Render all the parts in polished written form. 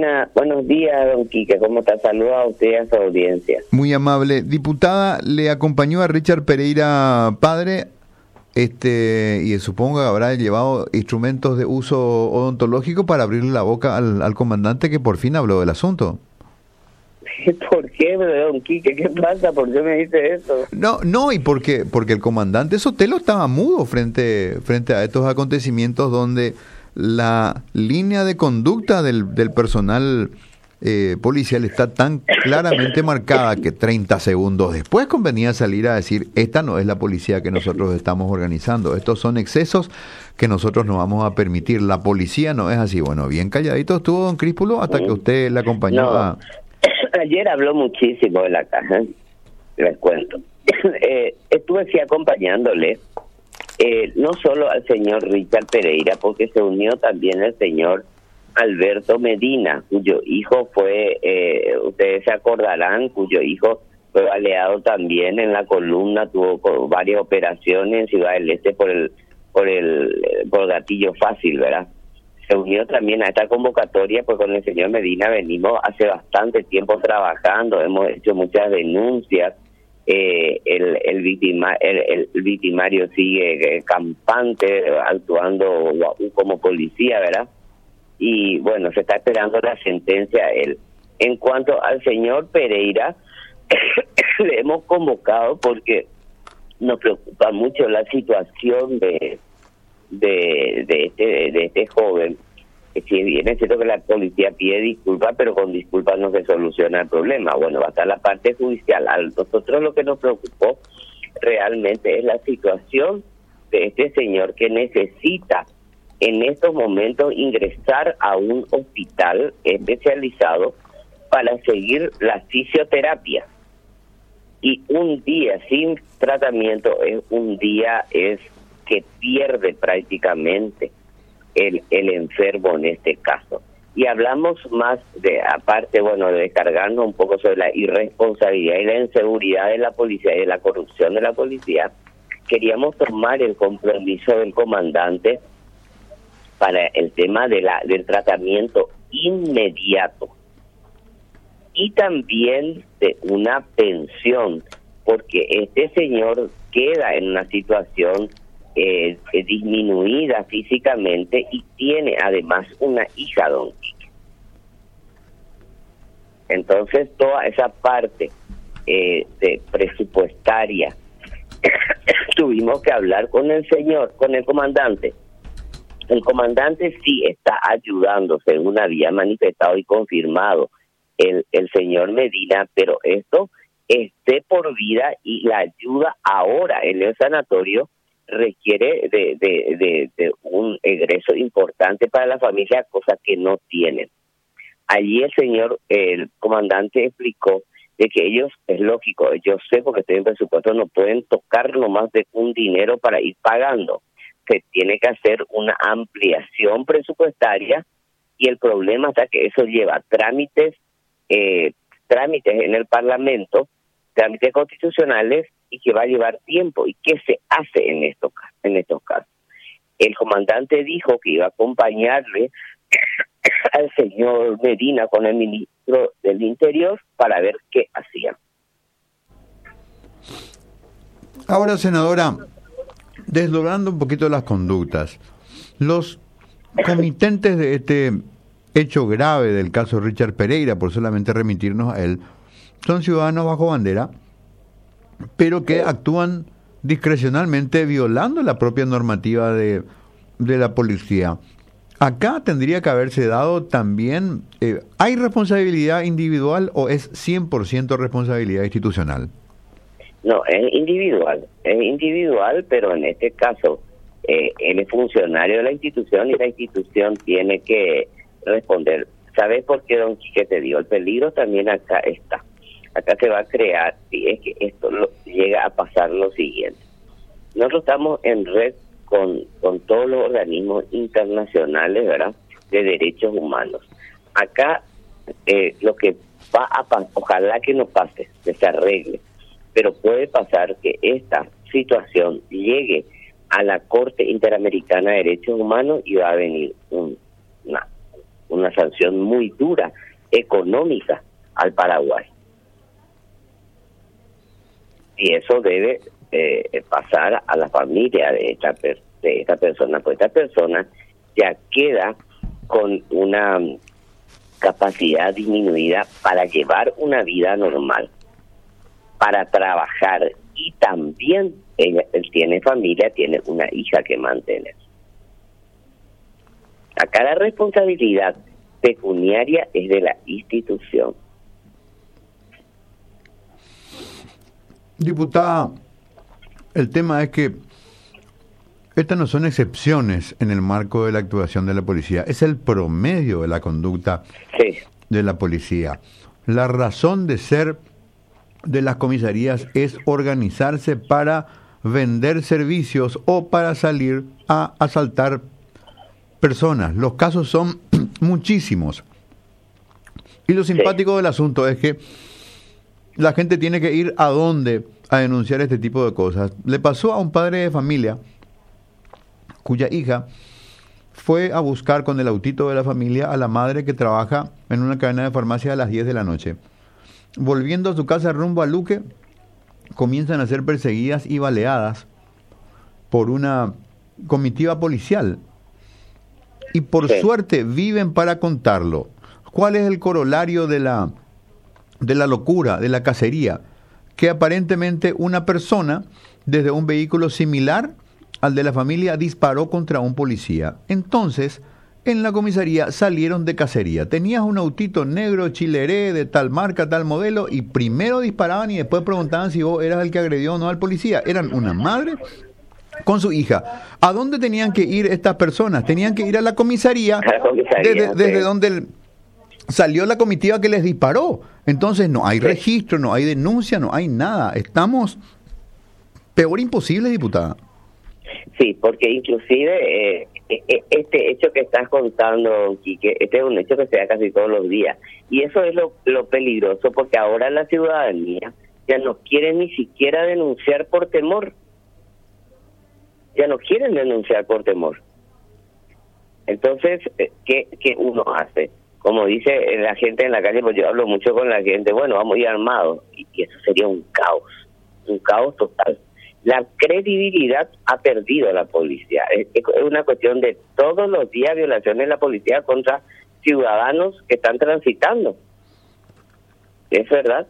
Buenos días, don Quique. ¿Cómo está? Saludos a usted y a su audiencia. Muy amable. Diputada, ¿le acompañó a Richard Pereira padre? Y supongo que habrá llevado instrumentos de uso odontológico para abrirle la boca al comandante que por fin habló del asunto. ¿Por qué, don Quique? ¿Qué pasa? ¿Por qué me dice eso? No, y porque el comandante Sotelo estaba mudo frente a estos acontecimientos donde la línea de conducta del personal policial está tan claramente marcada que 30 segundos después convenía salir a decir: esta no es la policía que nosotros estamos organizando, estos son excesos que nosotros no vamos a permitir, la policía no es así. Bueno, bien calladito estuvo don Críspulo hasta que usted le acompañó a... Ayer habló muchísimo de la caja, les cuento. Estuve sí acompañándole, no solo al señor Richard Pereira, porque se unió también el señor Alberto Medina, cuyo hijo fue, ustedes se acordarán, cuyo hijo fue baleado también en la columna, tuvo varias operaciones en Ciudad del Este por gatillo fácil, ¿verdad? Se unió también a esta convocatoria, pues con el señor Medina venimos hace bastante tiempo trabajando, hemos hecho muchas denuncias, el victimario sigue campante, actuando como policía, ¿verdad? Y bueno, se está esperando la sentencia a él. En cuanto al señor Pereira, le hemos convocado porque nos preocupa mucho la situación de este joven. Si bien es cierto que la policía pide disculpas, pero con disculpas no se soluciona el problema. Bueno, va a estar la parte judicial. A nosotros lo que nos preocupó realmente es la situación de este señor que necesita en estos momentos ingresar a un hospital especializado para seguir la fisioterapia. Y un día sin tratamiento es un día que pierde prácticamente el enfermo en este caso. Y hablamos más aparte, de descargarnos un poco sobre la irresponsabilidad y la inseguridad de la policía y de la corrupción de la policía. Queríamos tomar el compromiso del comandante para el tema del tratamiento inmediato y también de una pensión, porque este señor queda en una situación disminuida físicamente y tiene además una hija, don Quique. Entonces toda esa parte de presupuestaria tuvimos que hablar con el comandante. El comandante sí está ayudando, según había manifestado y confirmado el señor Medina, pero esto es de por vida y la ayuda ahora en el sanatorio requiere de un egreso importante para la familia, cosa que no tienen. Allí el comandante explicó de que ellos, es lógico, yo sé porque estoy en presupuesto, no pueden tocar nomás de un dinero para ir pagando. Se tiene que hacer una ampliación presupuestaria y el problema está que eso lleva trámites en el Parlamento, trámites constitucionales y que va a llevar tiempo. ¿Y qué se hace en estos casos? El comandante dijo que iba a acompañarle al señor Medina con el ministro del Interior para ver qué hacía. Ahora, senadora, desdoblando un poquito las conductas, los comitentes de este hecho grave del caso Richard Pereira, por solamente remitirnos a él, son ciudadanos bajo bandera, pero que actúan discrecionalmente violando la propia normativa de la policía. Acá tendría que haberse dado también, ¿hay responsabilidad individual o es 100% responsabilidad institucional? No, es individual, pero en este caso él es funcionario de la institución y la institución tiene que responder. ¿Sabes por qué, don Quique, te digo? El peligro también acá está. Acá se va a crear, si es que esto llega a pasar lo siguiente. Nosotros estamos en red con todos los organismos internacionales, ¿verdad?, de derechos humanos. Acá lo que va a pasar, ojalá que no pase, que se arregle, pero puede pasar que esta situación llegue a la Corte Interamericana de Derechos Humanos y va a venir una una sanción muy dura, económica, al Paraguay. Y eso debe pasar a la familia de esta persona, pues esta persona ya queda con una capacidad disminuida para llevar una vida normal, para trabajar, y también él tiene familia, tiene una hija que mantener. Acá la responsabilidad pecuniaria es de la institución. Diputada, el tema es que estas no son excepciones en el marco de la actuación de la policía, es el promedio de la conducta de la policía. La razón de ser de las comisarías es organizarse para vender servicios o para salir a asaltar personas. Los casos son muchísimos. Y lo simpático del asunto es que la gente tiene que ir a dónde a denunciar este tipo de cosas. Le pasó a un padre de familia cuya hija fue a buscar con el autito de la familia a la madre que trabaja en una cadena de farmacia a las 10 de la noche. Volviendo a su casa rumbo a Luque, comienzan a ser perseguidas y baleadas por una comitiva policial. Y por suerte viven para contarlo. ¿Cuál es el corolario de la locura, de la cacería? Que aparentemente una persona, desde un vehículo similar al de la familia, disparó contra un policía. Entonces, en la comisaría salieron de cacería. Tenías un autito negro Chileré de tal marca, tal modelo, y primero disparaban y después preguntaban si vos eras el que agredió o no al policía. Eran una madre con su hija. ¿A dónde tenían que ir estas personas? Tenían que ir a la comisaría, desde donde salió la comitiva que les disparó. Entonces no hay registro, no hay denuncia, no hay nada. Estamos peor imposible, diputada. Sí, porque inclusive este hecho que estás contando, Quique, este es un hecho que se da casi todos los días. Y eso es lo peligroso, porque ahora la ciudadanía ya no quiere ni siquiera denunciar por temor. Ya no quieren denunciar por temor. Entonces, ¿qué uno hace? Como dice la gente en la calle, pues yo hablo mucho con la gente, bueno, vamos a ir armados. Y eso sería un caos total. La credibilidad ha perdido la policía. Es una cuestión de todos los días violaciones de la policía contra ciudadanos que están transitando. ¿Es verdad?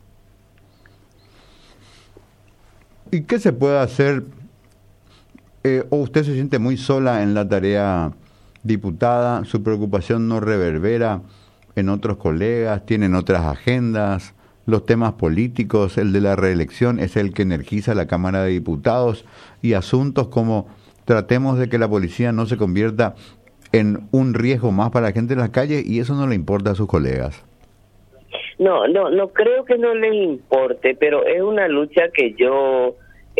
¿Y qué se puede hacer? ¿O usted se siente muy sola en la tarea, diputada? ¿Su preocupación no reverbera en otros colegas? ¿Tienen otras agendas? Los temas políticos, el de la reelección es el que energiza la Cámara de Diputados, y asuntos como tratemos de que la policía no se convierta en un riesgo más para la gente en las calles, y eso no le importa a sus colegas. No creo que no les importe, pero es una lucha que yo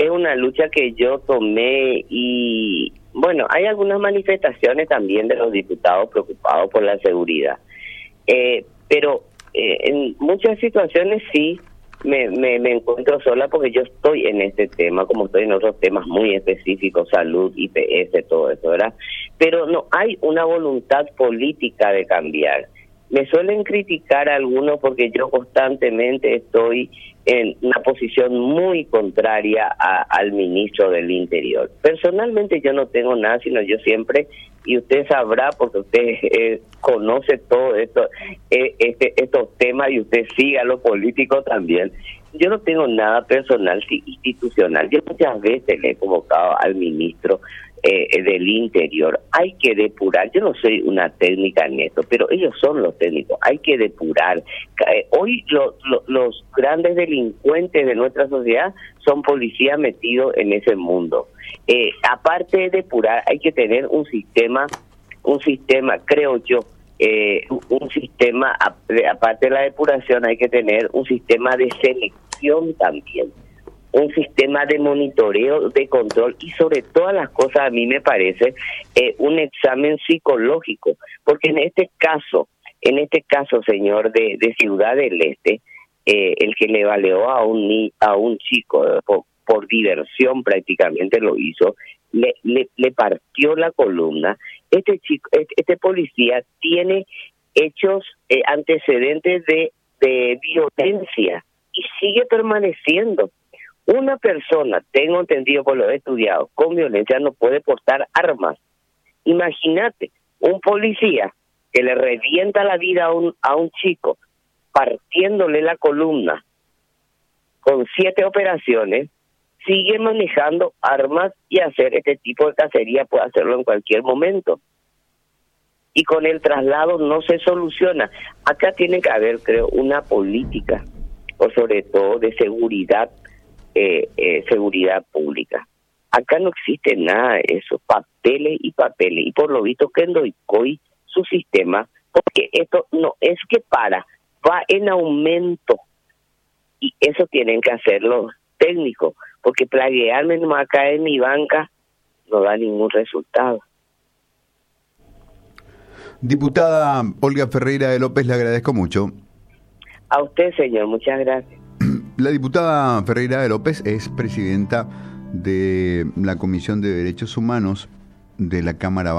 tomé. Y bueno, hay algunas manifestaciones también de los diputados preocupados por la seguridad, pero en muchas situaciones sí me encuentro sola, porque yo estoy en este tema, como estoy en otros temas muy específicos, salud, IPS, todo eso, ¿verdad? Pero no hay una voluntad política de cambiar. Me suelen criticar a algunos porque yo constantemente estoy en una posición muy contraria al ministro del Interior. Personalmente yo no tengo nada, sino yo siempre, y usted sabrá porque usted conoce todo esto, estos temas, y usted sigue a los políticos también. Yo no tengo nada personal, institucional. Yo muchas veces le he convocado al ministro del Interior. Hay que depurar. Yo no soy una técnica en esto, pero ellos son los técnicos. Hay que depurar. Hoy los grandes delincuentes de nuestra sociedad son policías metidos en ese mundo. Aparte de depurar, hay que tener un sistema, creo yo, un sistema, aparte de la depuración, hay que tener un sistema de selección también, un sistema de monitoreo, de control, y sobre todas las cosas a mí me parece un examen psicológico, porque en este caso, señor, de Ciudad del Este, el que le baleó a un chico por diversión prácticamente lo hizo, le partió la columna. Este policía tiene hechos, antecedentes de violencia, y sigue permaneciendo. Una persona, tengo entendido por lo he estudiado, con violencia no puede portar armas. Imagínate, un policía que le revienta la vida a un chico, partiéndole la columna, con 7 operaciones, sigue manejando armas y hacer este tipo de cacería, puede hacerlo en cualquier momento. Y con el traslado no se soluciona. Acá tiene que haber, creo, una política, o sobre todo de seguridad, seguridad pública. Acá no existe nada de eso, papeles, y por lo visto que Kendoikoy, su sistema, porque esto no es que va en aumento, y eso tienen que hacer los técnicos, porque plaguearme nomás acá en mi banca no da ningún resultado. Diputada Olga Ferreira de López, le agradezco mucho. A usted, señor, muchas gracias. La diputada Ferreira de López es presidenta de la Comisión de Derechos Humanos de la Cámara